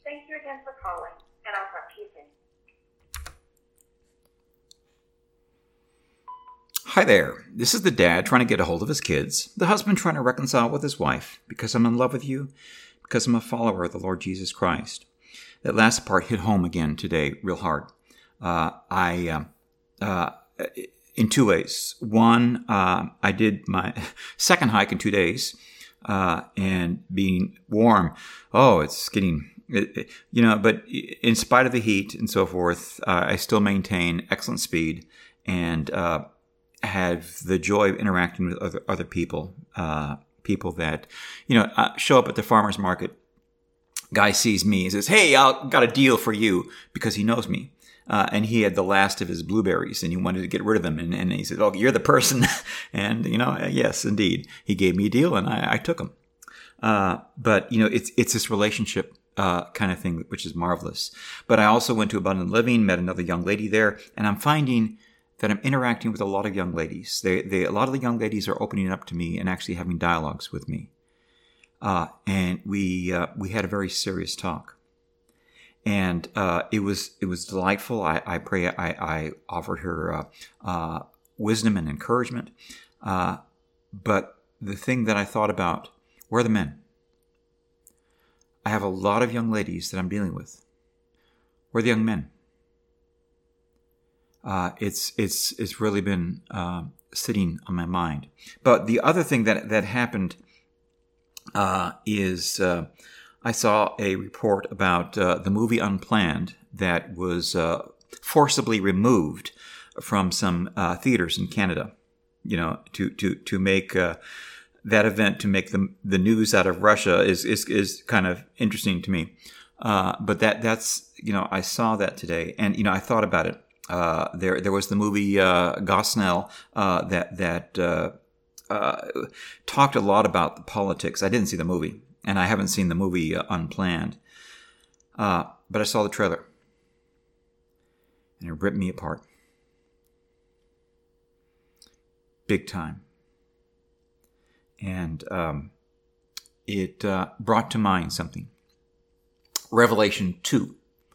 Thank you again for calling, and I'll talk to you soon. Hi there. This is the dad trying to get a hold of his kids, the husband trying to reconcile with his wife, because I'm in love with you, because I'm a follower of the Lord Jesus Christ. That last part hit home again today real hard. In two ways. One, I did my second hike in 2 days, and being warm. Oh, it's getting, but in spite of the heat and so forth, I still maintain excellent speed and have the joy of interacting with other people, people that, show up at the farmer's market. Guy sees me and says, "Hey, I got a deal for you," because he knows me. And he had the last of his blueberries and he wanted to get rid of them. And he said, "Oh, you're the person." And, yes, indeed. He gave me a deal and I took him. But it's this relationship kind of thing, which is marvelous. But I also went to Abundant Living, met another young lady there, and I'm finding that I'm interacting with a lot of young ladies. A lot of the young ladies are opening up to me and actually having dialogues with me. And we had a very serious talk. And it was delightful. I pray I offered her wisdom and encouragement. But the thing that I thought about were the men. I have a lot of young ladies that I'm dealing with. Where are the young men? It's really been sitting on my mind. But the other thing that happened is I saw a report about the movie Unplanned that was forcibly removed from some theaters in Canada. To make that event, to make the news out of Russia is kind of interesting to me. But that's I saw that today, and I thought about it. There was the movie Gosnell that talked a lot about the politics. I didn't see the movie, and I haven't seen the movie Unplanned, but I saw the trailer, and it ripped me apart, big time. And it brought to mind something. Revelation 2.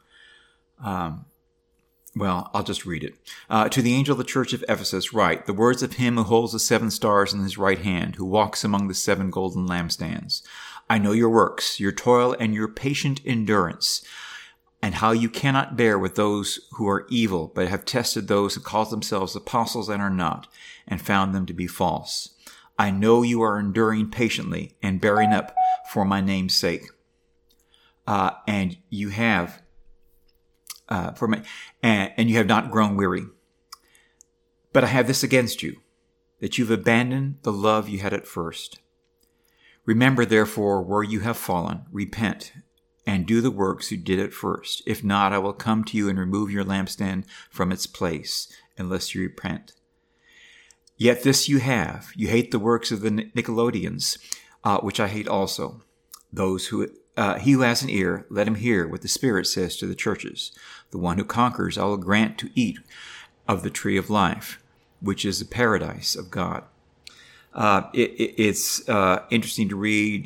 Well, I'll just read it. To the angel of the church of Ephesus write, the words of him who holds the 7 stars in his right hand, who walks among the 7 golden lampstands. I know your works, your toil, and your patient endurance, and how you cannot bear with those who are evil, but have tested those who call themselves apostles and are not, and found them to be false. I know you are enduring patiently and bearing up for my name's sake. And you have and you have not grown weary. But I have this against you, that you've abandoned the love you had at first. Remember, therefore, where you have fallen, repent, and do the works you did at first. If not, I will come to you and remove your lampstand from its place, unless you repent. Yet this you have, you hate the works of the Nicolaitans, which I hate also. He who has an ear, let him hear what the Spirit says to the churches. The one who conquers, I will grant to eat of the tree of life, which is the paradise of God. It's interesting to read.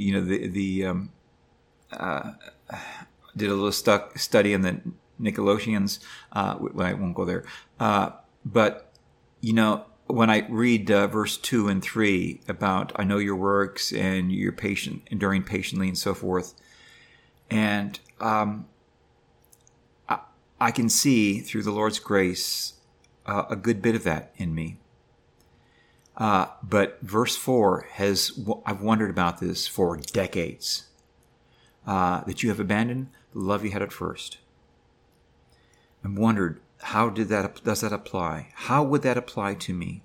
Did a little study on the Nicolaitans. I won't go there. But when I read verse 2 and 3 about I know your works and you're patient, enduring patiently, and so forth, and I can see through the Lord's grace a good bit of that in me. But verse 4 I've wondered about this for decades, that you have abandoned the love you had at first, and wondered, how does that apply? How would that apply to me?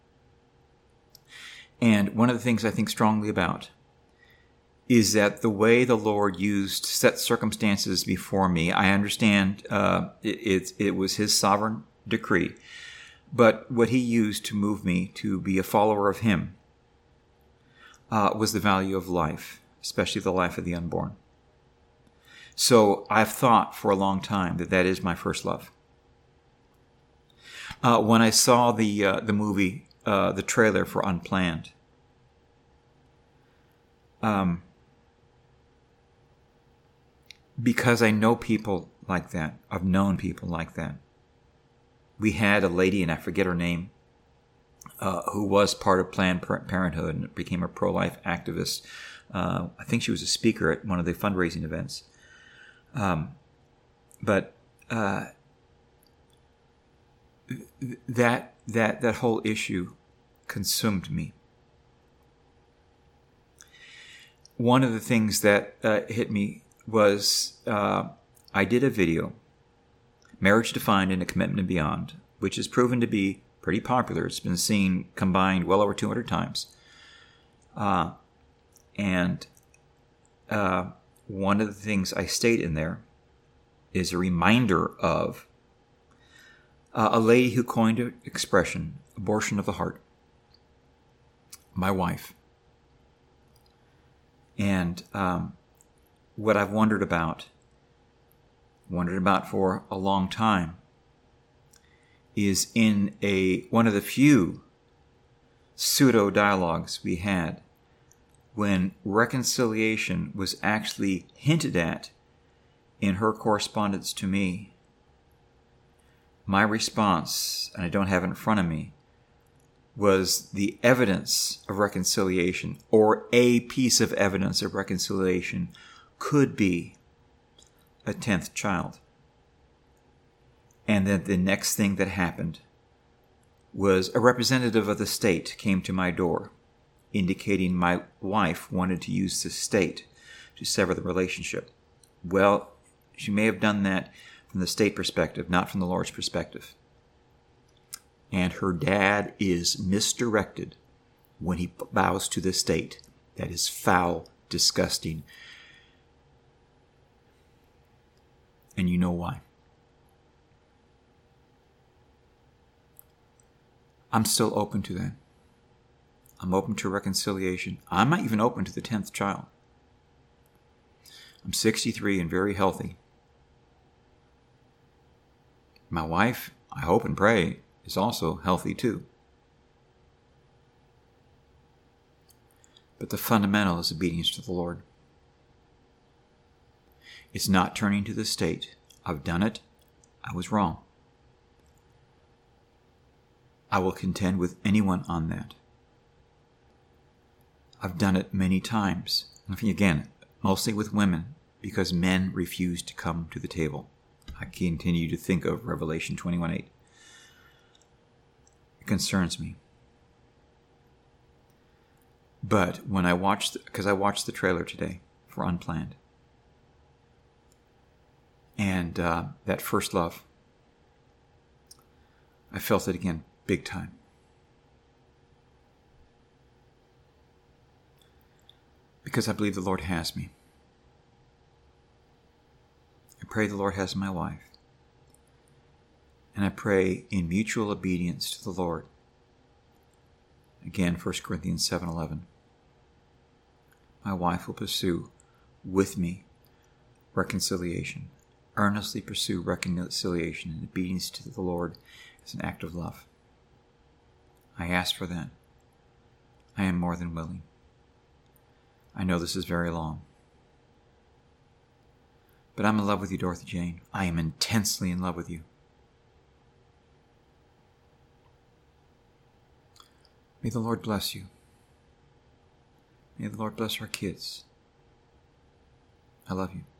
And one of the things I think strongly about is that the way the Lord used set circumstances before me, I understand it was his sovereign decree, but what he used to move me to be a follower of him was the value of life, especially the life of the unborn. So I've thought for a long time that is my first love. When I saw the movie, the trailer for Unplanned, because I know people like that. I've known people like that. We had a lady, and I forget her name, who was part of Planned Parenthood and became a pro-life activist. I think she was a speaker at one of the fundraising events. But that whole issue consumed me. One of the things that hit me was I did a video, Marriage Defined in a Commitment and Beyond, which has proven to be pretty popular. It's been seen combined well over 200 times. And one of the things I state in there is a reminder of a lady who coined an expression, abortion of the heart, my wife. And what I've wondered about for a long time, is in one of the few pseudo dialogues we had when reconciliation was actually hinted at in her correspondence to me. My response, and I don't have it in front of me, was the evidence of reconciliation, or a piece of evidence of reconciliation, could be a 10th child. And then the next thing that happened was a representative of the state came to my door, indicating my wife wanted to use the state to sever the relationship. Well, she may have done that from the state perspective, not from the Lord's perspective. And her dad is misdirected when he bows to the state. That is foul, disgusting. And you know why. I'm still open to that. I'm open to reconciliation. I'm not even open to the 10th child. I'm 63 and very healthy. My wife, I hope and pray, is also healthy too. But the fundamental is obedience to the Lord. It's not turning to the state. I've done it. I was wrong. I will contend with anyone on that. I've done it many times. Again, mostly with women, because men refuse to come to the table. I continue to think of Revelation 21:8. It concerns me. But when I watched, because I watched the trailer today for Unplanned, and that first love, I felt it again, big time. Because I believe the Lord has me. I pray the Lord has my wife. And I pray in mutual obedience to the Lord. Again, 1 Corinthians 7:11. My wife will pursue with me reconciliation. Earnestly pursue reconciliation and obedience to the Lord as an act of love. I ask for that. I am more than willing. I know this is very long. But I'm in love with you, Dorothy Jane. I am intensely in love with you. May the Lord bless you. May the Lord bless our kids. I love you.